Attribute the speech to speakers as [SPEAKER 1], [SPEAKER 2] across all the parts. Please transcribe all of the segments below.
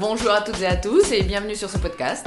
[SPEAKER 1] bonjour à toutes et à tous et bienvenue sur ce podcast.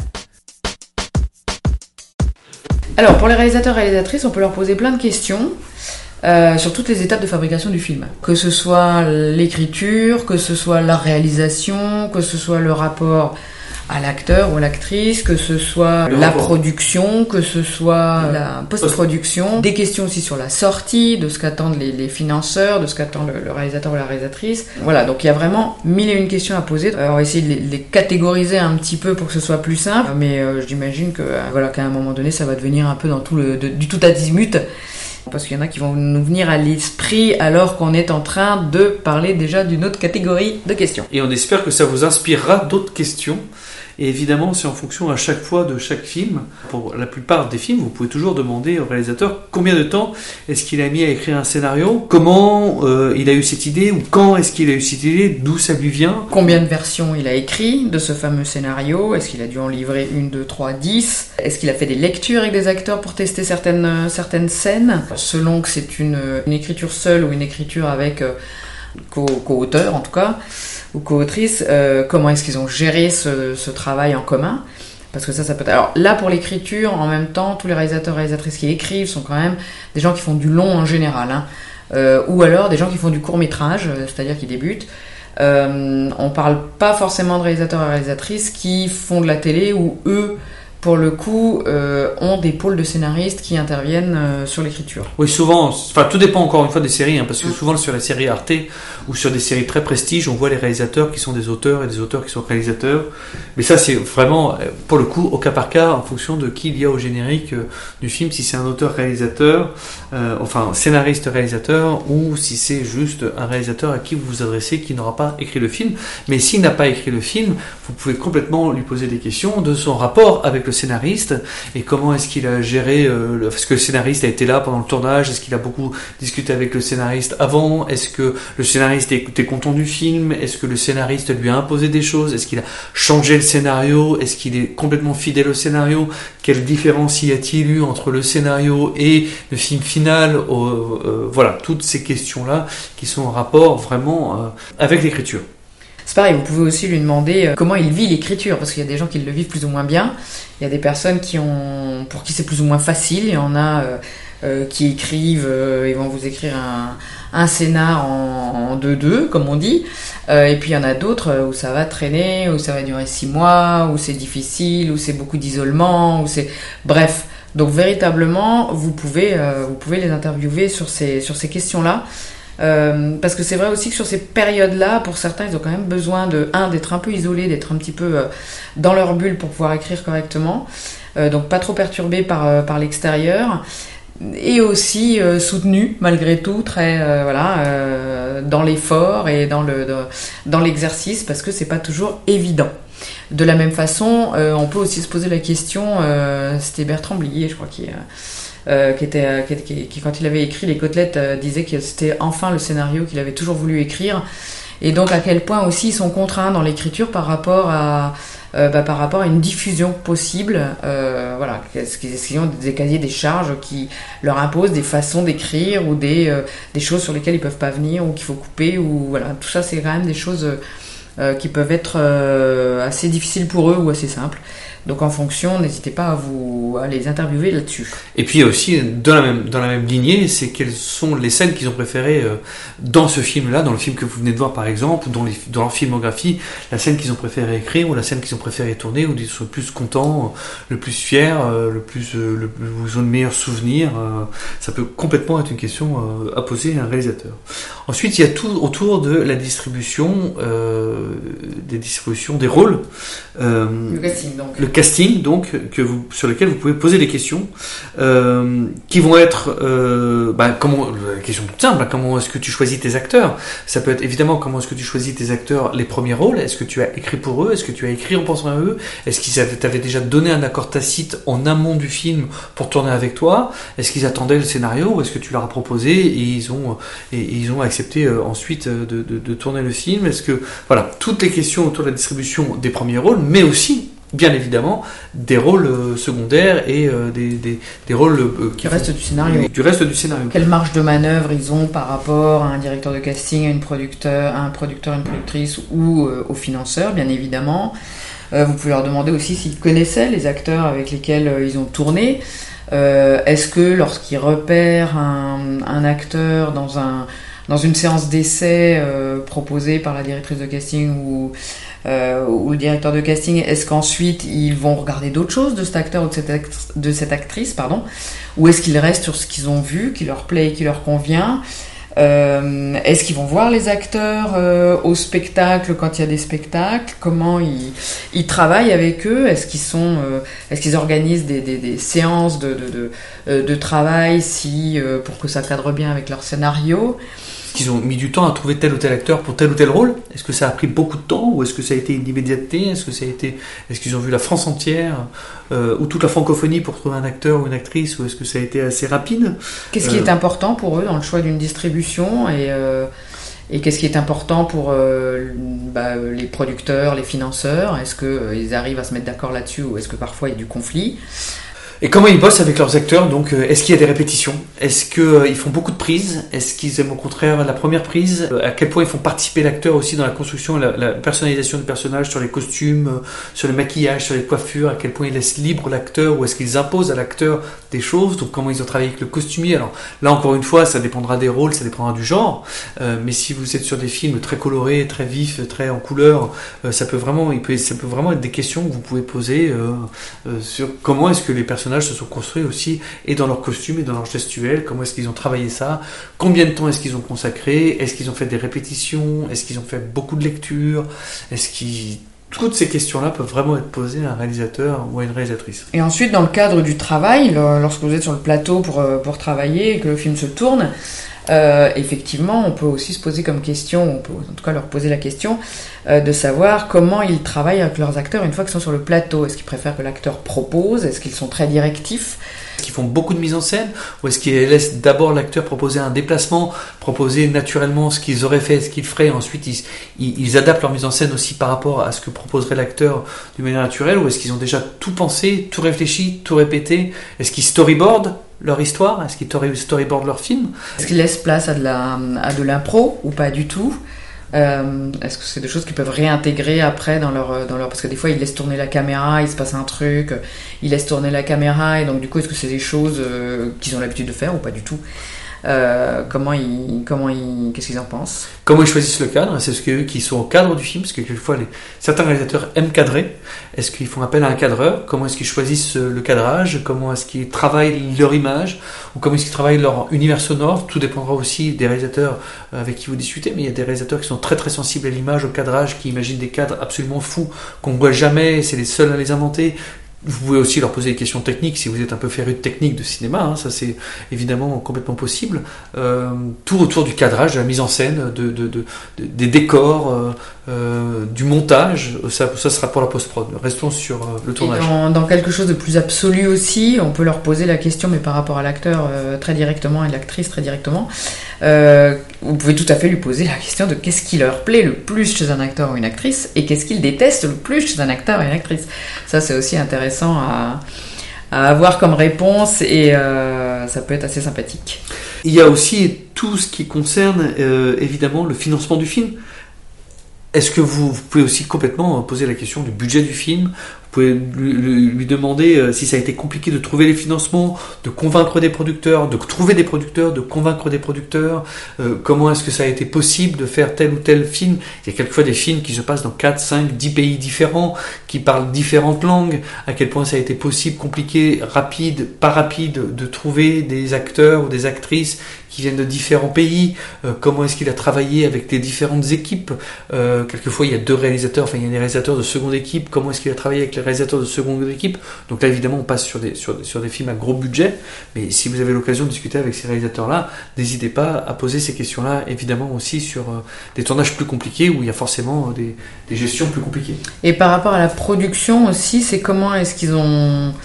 [SPEAKER 2] Alors, pour les réalisateurs et réalisatrices, on peut leur poser plein de questions sur toutes les étapes de fabrication du film. Que ce soit l'écriture, que ce soit la réalisation, que ce soit le rapport à l'acteur ou à l'actrice, que ce soit la production, que ce soit la post-production, des questions aussi sur la sortie, de ce qu'attendent les financeurs, de ce qu'attend le réalisateur ou la réalisatrice. Voilà, donc il y a vraiment 1001 questions à poser. On va essayer de les catégoriser un petit peu pour que ce soit plus simple, mais j'imagine que qu'à un moment donné, ça va devenir un peu dans du tout azimut. Parce qu'il y en a qui vont nous venir à l'esprit alors qu'on est en train de parler déjà d'une autre catégorie de questions.
[SPEAKER 3] Et on espère que ça vous inspirera d'autres questions. Et évidemment, c'est en fonction à chaque fois de chaque film. Pour la plupart des films, vous pouvez toujours demander au réalisateur combien de temps est-ce qu'il a mis à écrire un scénario, comment il a eu cette idée, ou quand est-ce qu'il a eu cette idée, d'où ça lui vient.
[SPEAKER 2] Combien de versions il a écrit de ce fameux scénario, est-ce qu'il a dû en livrer 1, 2, 3, 10, est-ce qu'il a fait des lectures avec des acteurs pour tester certaines scènes, selon que c'est une écriture seule ou une écriture avec co-auteur en tout cas, ou co-autrice, comment est-ce qu'ils ont géré ce travail en commun, parce que ça peut être... Alors là, pour l'écriture, en même temps, tous les réalisateurs et réalisatrices qui écrivent sont quand même des gens qui font du long en général, ou alors des gens qui font du court-métrage, c'est-à-dire qui débutent. On parle pas forcément de réalisateurs et réalisatrices qui font de la télé, ou eux, pour le coup, ont des pôles de scénaristes qui interviennent sur l'écriture.
[SPEAKER 3] Oui, souvent, tout dépend encore une fois des séries, parce que souvent sur les séries Arte ou sur des séries très prestige, on voit les réalisateurs qui sont des auteurs et des auteurs qui sont réalisateurs. Mais ça, c'est vraiment, pour le coup, au cas par cas, en fonction de qui il y a au générique du film, si c'est un auteur-réalisateur, scénariste-réalisateur, ou si c'est juste un réalisateur à qui vous vous adressez qui n'aura pas écrit le film. Mais s'il n'a pas écrit le film, vous pouvez complètement lui poser des questions de son rapport avec le scénariste et comment est-ce qu'il a géré est-ce que le scénariste a été là pendant le tournage, est-ce qu'il a beaucoup discuté avec le scénariste avant, est-ce que le scénariste était content du film, est-ce que le scénariste lui a imposé des choses, est-ce qu'il a changé le scénario, est-ce qu'il est complètement fidèle au scénario, quelle différence y a-t-il eu entre le scénario et le film final, voilà, toutes ces questions-là qui sont en rapport vraiment avec l'écriture.
[SPEAKER 2] C'est pareil, vous pouvez aussi lui demander comment il vit l'écriture, parce qu'il y a des gens qui le vivent plus ou moins bien, il y a des personnes pour qui c'est plus ou moins facile, il y en a qui écrivent, ils vont vous écrire un scénar en 2-2, comme on dit, et puis il y en a d'autres où ça va traîner, où ça va durer 6 mois, où c'est difficile, où c'est beaucoup d'isolement, où c'est... Bref, donc véritablement, vous pouvez les interviewer sur ces questions-là. Parce que c'est vrai aussi que sur ces périodes-là, pour certains, ils ont quand même besoin d'être un peu isolés, d'être un petit peu dans leur bulle pour pouvoir écrire correctement, donc pas trop perturbés par l'extérieur, et aussi soutenus malgré tout, très dans l'effort et dans l'exercice, parce que c'est pas toujours évident. De la même façon, on peut aussi se poser la question, c'était Bertrand Blier, je crois, qui quand il avait écrit Les Côtelettes, disait que c'était enfin le scénario qu'il avait toujours voulu écrire, et donc à quel point aussi ils sont contraints dans l'écriture par rapport à une diffusion possible, est-ce qu'ils ont des casiers des charges qui leur imposent des façons d'écrire, ou des choses sur lesquelles ils peuvent pas venir, ou qu'il faut couper, ou voilà, tout ça c'est quand même des choses qui peuvent être assez difficiles pour eux ou assez simples. Donc en fonction, n'hésitez pas à les interviewer là-dessus.
[SPEAKER 3] Et puis aussi, dans la même lignée, c'est quelles sont les scènes qu'ils ont préférées dans ce film-là, dans le film que vous venez de voir par exemple, ou dans leur filmographie, la scène qu'ils ont préféré écrire, ou la scène qu'ils ont préféré tourner, où ils sont le plus contents, le plus fiers, ils ont le meilleur souvenir. Ça peut complètement être une question à poser à un réalisateur. Ensuite, il y a tout autour de la distribution, des rôles. Le casting, donc, sur lequel vous pouvez poser des questions qui vont être la question toute simple, comment est-ce que tu choisis tes acteurs. Ça peut être évidemment comment est-ce que tu choisis tes acteurs, les premiers rôles, est-ce que tu as écrit pour eux, est-ce que tu as écrit en pensant à eux, est-ce qu'ils t'avaient déjà donné un accord tacite en amont du film pour tourner avec toi, est-ce qu'ils attendaient le scénario, ou est-ce que tu leur as proposé et ils ont accepté ensuite de tourner le film. Est-ce que, voilà, toutes les questions autour de la distribution des premiers rôles, mais aussi bien évidemment des rôles secondaires et des rôles
[SPEAKER 2] qui restent du scénario.
[SPEAKER 3] Du reste du scénario.
[SPEAKER 2] Quelle marge de manœuvre ils ont par rapport à un directeur de casting, à un producteur, une productrice ou aux financeurs, bien évidemment. Vous pouvez leur demander aussi s'ils connaissaient les acteurs avec lesquels ils ont tourné. Est-ce que lorsqu'ils repèrent un acteur dans une séance d'essai proposée par la directrice de casting ou le directeur de casting, est-ce qu'ensuite ils vont regarder d'autres choses de cet acteur ou de cette actrice, ou est-ce qu'ils restent sur ce qu'ils ont vu, qui leur plaît et qui leur convient? Est-ce qu'ils vont voir les acteurs au spectacle quand il y a des spectacles? Comment ils travaillent avec eux? Est-ce qu'ils organisent des séances de travail pour que ça cadre bien avec leur scénario?
[SPEAKER 3] Qu'ils ont mis du temps à trouver tel ou tel acteur pour tel ou tel rôle? Est-ce que ça a pris beaucoup de temps, ou est-ce que ça a été une immédiateté? Est-ce qu'ils ont vu la France entière ou toute la francophonie pour trouver un acteur ou une actrice, ou est-ce que ça a été assez rapide?
[SPEAKER 2] Qu'est-ce qui est important pour eux dans le choix d'une distribution, et qu'est-ce qui est important pour les producteurs, les financeurs? Est-ce qu'ils arrivent à se mettre d'accord là-dessus, ou est-ce que parfois il y a du conflit?
[SPEAKER 3] Et comment ils bossent avec leurs acteurs? Donc, est-ce qu'il y a des répétitions? Est-ce qu'ils font beaucoup de prises? Est-ce qu'ils aiment au contraire la première prise? À quel point ils font participer l'acteur aussi dans la construction et la personnalisation du personnage, sur les costumes, sur le maquillage, sur les coiffures? À quel point ils laissent libre l'acteur, ou est-ce qu'ils imposent à l'acteur des choses? Donc, comment ils ont travaillé avec le costumier? Alors là, encore une fois, ça dépendra des rôles, ça dépendra du genre. Mais si vous êtes sur des films très colorés, très vifs, très en couleur, ça peut vraiment être des questions que vous pouvez poser sur comment est-ce que les personnages se sont construits aussi, et dans leur costume et dans leur gestuelle, comment est-ce qu'ils ont travaillé ça, combien de temps est-ce qu'ils ont consacré, est-ce qu'ils ont fait des répétitions, est-ce qu'ils ont fait beaucoup de lectures, toutes ces questions-là peuvent vraiment être posées à un réalisateur ou à une réalisatrice.
[SPEAKER 2] Et ensuite, dans le cadre du travail, lorsque vous êtes sur le plateau pour travailler et que le film se tourne, effectivement, on peut aussi se poser comme question, on peut en tout cas leur poser la question de savoir comment ils travaillent avec leurs acteurs une fois qu'ils sont sur le plateau. Est-ce qu'ils préfèrent que l'acteur propose? Est-ce qu'ils sont très directifs?
[SPEAKER 3] Est-ce qu'ils font beaucoup de mise en scène, ou est-ce qu'ils laissent d'abord l'acteur proposer un déplacement, proposer naturellement ce qu'ils auraient fait, ce qu'ils feraient, et ensuite ils adaptent leur mise en scène aussi par rapport à ce que proposerait l'acteur d'une manière naturelle, ou est-ce qu'ils ont déjà tout pensé, tout réfléchi, tout répété? Est-ce qu'ils storyboardent leur histoire? Est-ce qu'ils storyboardent leur film?
[SPEAKER 2] Est-ce qu'ils laissent place à de l'impro ou pas du tout? Est-ce que c'est des choses qu'ils peuvent réintégrer après dans leur parce que des fois ils laissent tourner la caméra, il se passe un truc, ils laissent tourner la caméra, et donc du coup est-ce que c'est des choses qu'ils ont l'habitude de faire ou pas du tout? Qu'est-ce qu'ils en pensent?
[SPEAKER 3] Comment ils choisissent le cadre? C'est ce qu'eux qui sont au cadre du film, parce que quelquefois certains réalisateurs aiment cadrer. Est-ce qu'ils font appel à un cadreur? Comment est-ce qu'ils choisissent le cadrage? Comment est-ce qu'ils travaillent leur image? Ou comment est-ce qu'ils travaillent leur univers sonore? Tout dépendra aussi des réalisateurs avec qui vous discutez, mais il y a des réalisateurs qui sont très très sensibles à l'image, au cadrage, qui imaginent des cadres absolument fous qu'on ne voit jamais, c'est les seuls à les inventer. Vous pouvez aussi leur poser des questions techniques si vous êtes un peu féru de technique de cinéma, ça c'est évidemment complètement possible. Tout autour du cadrage, de la mise en scène, des décors, du montage, ça sera pour la post-prod. Restons sur le tournage.
[SPEAKER 2] Et dans quelque chose de plus absolu aussi, on peut leur poser la question, mais par rapport à l'acteur très directement et l'actrice très directement, vous pouvez tout à fait lui poser la question de qu'est-ce qui leur plaît le plus chez un acteur ou une actrice, et qu'est-ce qu'ils détestent le plus chez un acteur et une actrice. Ça c'est aussi intéressant à avoir comme réponse, et ça peut être assez sympathique.
[SPEAKER 3] Il y a aussi tout ce qui concerne évidemment le financement du film. Est-ce que vous pouvez aussi complètement poser la question du budget du film? Vous pouvez lui demander si ça a été compliqué de trouver les financements, de convaincre des producteurs, de trouver des producteurs, de convaincre des producteurs. Comment est-ce que ça a été possible de faire tel ou tel film? Il y a quelquefois des films qui se passent dans 4, 5, 10 pays différents, qui parlent différentes langues. À quel point ça a été possible, compliqué, rapide, pas rapide, de trouver des acteurs ou des actrices qui viennent de différents pays. Comment est-ce qu'il a travaillé avec les différentes équipes? Quelquefois il y a deux réalisateurs, il y a des réalisateurs de seconde équipe. Comment est-ce qu'il a travaillé avec les réalisateurs de seconde équipe? Donc là évidemment on passe sur des films à gros budget, mais si vous avez l'occasion de discuter avec ces réalisateurs-là, n'hésitez pas à poser ces questions-là, évidemment aussi sur des tournages plus compliqués où il y a forcément des gestions plus compliquées.
[SPEAKER 2] Et par rapport à la production aussi, c'est comment est-ce qu'ils ont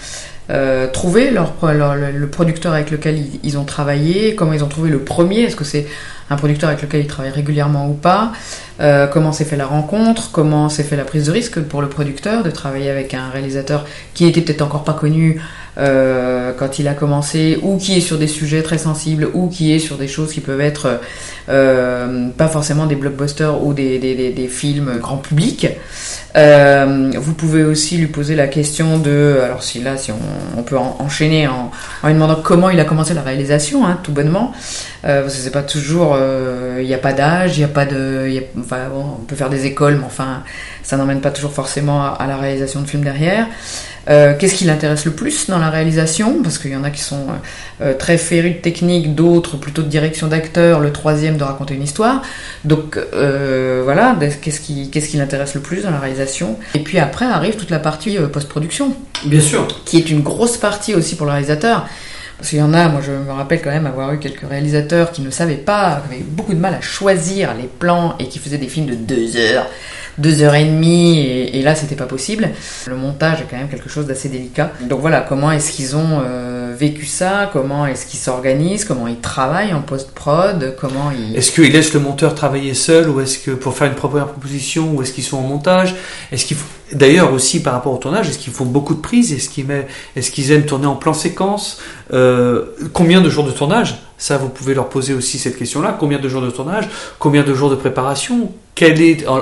[SPEAKER 2] trouvé le producteur avec lequel ils ont travaillé, comment ils ont trouvé le premier, est-ce que c'est un producteur avec lequel ils travaillent régulièrement ou pas, comment s'est fait la rencontre, comment s'est fait la prise de risque pour le producteur de travailler avec un réalisateur qui n'était peut-être encore pas connu quand il a commencé, ou qui est sur des sujets très sensibles, ou qui est sur des choses qui peuvent être pas forcément des blockbusters ou des films grand public. Vous pouvez aussi lui poser la question de, alors si on peut enchaîner en lui demandant comment il a commencé la réalisation, tout bonnement, parce que c'est pas toujours, il n'y a pas d'âge, enfin bon, on peut faire des écoles, mais enfin ça n'emmène pas toujours forcément à la réalisation de films derrière. Qu'est-ce qui l'intéresse le plus dans la réalisation, parce qu'il y en a qui sont très férus de technique, d'autres plutôt de direction d'acteur, le troisième de raconter une histoire. Donc voilà, qu'est-ce qui l'intéresse le plus dans la réalisation. Et puis après arrive toute la partie post-production.
[SPEAKER 3] Bien sûr.
[SPEAKER 2] Qui est une grosse partie aussi pour le réalisateur. Parce qu'il y en a, moi je me rappelle quand même avoir eu quelques réalisateurs qui ne savaient pas, qui avaient beaucoup de mal à choisir les plans et qui faisaient des films de 2 heures. 2h30 et là c'était pas possible. Le montage est quand même quelque chose d'assez délicat. Donc voilà, comment est-ce qu'ils ont vécu ça, comment est-ce qu'ils s'organisent, comment ils travaillent en post-prod, Est-ce qu'ils laissent le monteur travailler seul, ou est-ce que pour faire une première proposition, ou est-ce qu'ils sont en montage, est-ce qu'il faut... D'ailleurs aussi par rapport au tournage, est-ce qu'il faut beaucoup de prises, est-ce qu'ils aiment tourner en plan séquence, combien de jours de tournage? Ça, vous pouvez leur poser aussi cette question-là. Combien de jours de tournage? Combien de jours de préparation? Quel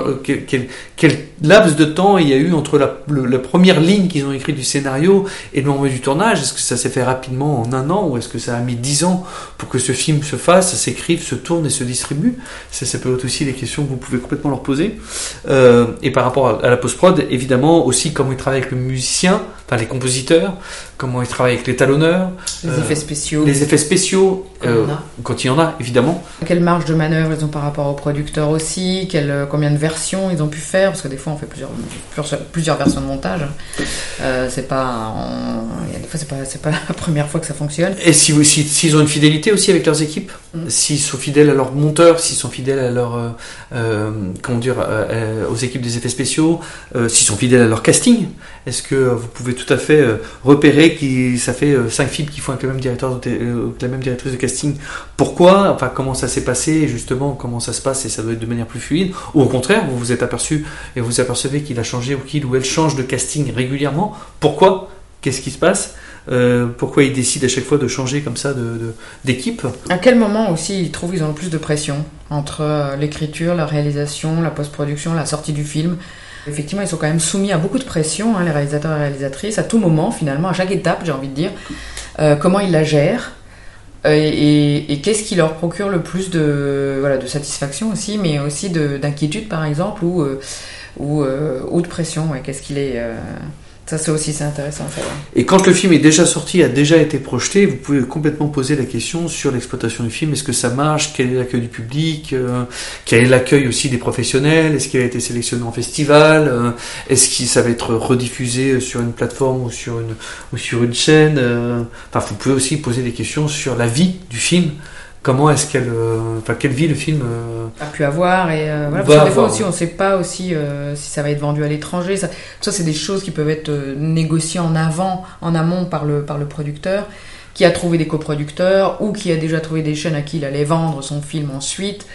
[SPEAKER 2] laps de temps il y a eu entre la première ligne qu'ils ont écrite du scénario et le moment du tournage? Est-ce que ça s'est fait rapidement en 1 an, ou est-ce que ça a mis 10 ans pour que ce film se fasse, s'écrive, se tourne et se distribue? Ça peut être aussi des questions que vous pouvez complètement leur poser. Et par rapport à la post-prod, évidemment, aussi comment ils travaillent avec le musicien, enfin les compositeurs, comment ils travaillent avec les talonneurs, les effets spéciaux,
[SPEAKER 3] quand il y en a, évidemment.
[SPEAKER 2] Quelle marge de manœuvre ils ont par rapport aux producteurs aussi, combien de versions ils ont pu faire, parce que des fois on fait plusieurs versions de montage. Des fois c'est pas la première fois que ça fonctionne.
[SPEAKER 3] Et s'ils ont une fidélité aussi avec leurs équipes, s'ils sont fidèles à leurs monteurs, s'ils sont fidèles à leur aux équipes des effets spéciaux, s'ils sont fidèles à leur casting, est-ce que vous pouvez tout à fait repérer ça fait 5 films qui font avec le même directeur la même directrice de casting? Pourquoi? Enfin, comment ça s'est passé, justement, comment ça se passe, et ça doit être de manière plus fluide? Ou au contraire, vous vous êtes aperçu et vous apercevez qu'il a changé, ou qu'il ou elle change de casting régulièrement? Pourquoi? Qu'est-ce qui se passe? Pourquoi ils décident à chaque fois de changer comme ça d'équipe? À
[SPEAKER 2] quel moment aussi ils ont le plus de pression entre l'écriture, la réalisation, la post-production, la sortie du film? Effectivement, ils sont quand même soumis à beaucoup de pression, les réalisateurs et réalisatrices, à tout moment, finalement, à chaque étape, j'ai envie de dire. Comment ils la gèrent, et qu'est-ce qui leur procure le plus de satisfaction aussi, mais aussi d'inquiétude, par exemple, ou de pression. Qu'est-ce qu'il est... Ça, c'est intéressant à savoir. Et
[SPEAKER 3] quand le film est déjà sorti, a déjà été projeté, vous pouvez complètement poser la question sur l'exploitation du film. Est-ce que ça marche? Quel est l'accueil du public? Quel est l'accueil aussi des professionnels? Est-ce qu'il a été sélectionné en festival? Est-ce que ça va être rediffusé sur une plateforme ou sur une chaîne? Enfin, vous pouvez aussi poser des questions sur la vie du film. Comment est-ce quelle vie le film
[SPEAKER 2] a pu avoir, et parce que des fois aussi on ne sait pas aussi si ça va être vendu à l'étranger. Ça c'est des choses qui peuvent être négociées en amont par le producteur, qui a trouvé des coproducteurs ou qui a déjà trouvé des chaînes à qui il allait vendre son film ensuite.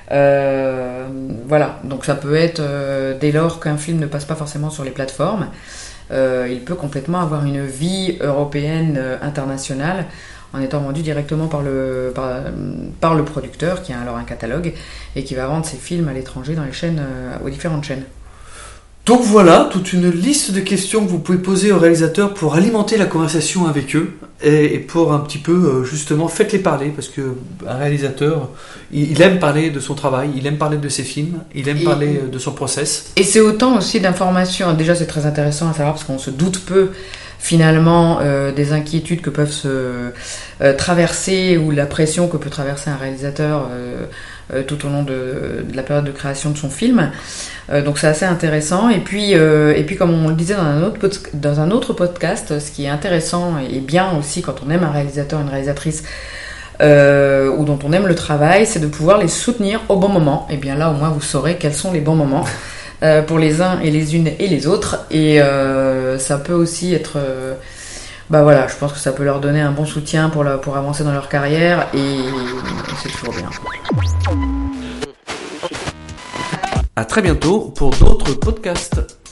[SPEAKER 2] Voilà, donc ça peut être dès lors qu'un film ne passe pas forcément sur les plateformes, il peut complètement avoir une vie européenne, internationale, en étant vendu directement par le producteur, qui a alors un catalogue et qui va vendre ses films à l'étranger dans les chaînes, aux différentes chaînes.
[SPEAKER 3] Donc voilà, toute une liste de questions que vous pouvez poser aux réalisateurs pour alimenter la conversation avec eux, et pour un petit peu, justement, faites-les parler, parce que un réalisateur, il aime parler de son travail, il aime parler de ses films, il aime parler de son process.
[SPEAKER 2] Et c'est autant aussi d'informations, déjà c'est très intéressant à savoir, parce qu'on se doute peu finalement des inquiétudes que peuvent se traverser, ou la pression que peut traverser un réalisateur tout au long de la période de création de son film. Donc c'est assez intéressant. Et puis comme on le disait dans un autre podcast, ce qui est intéressant et bien aussi quand on aime un réalisateur, une réalisatrice, ou dont on aime le travail, c'est de pouvoir les soutenir au bon moment. Et bien là au moins vous saurez quels sont les bons moments pour les uns et les unes et les autres. Et ça peut aussi être bah voilà, je pense que ça peut leur donner un bon soutien pour avancer dans leur carrière et c'est toujours bien.
[SPEAKER 3] À très bientôt pour d'autres podcasts.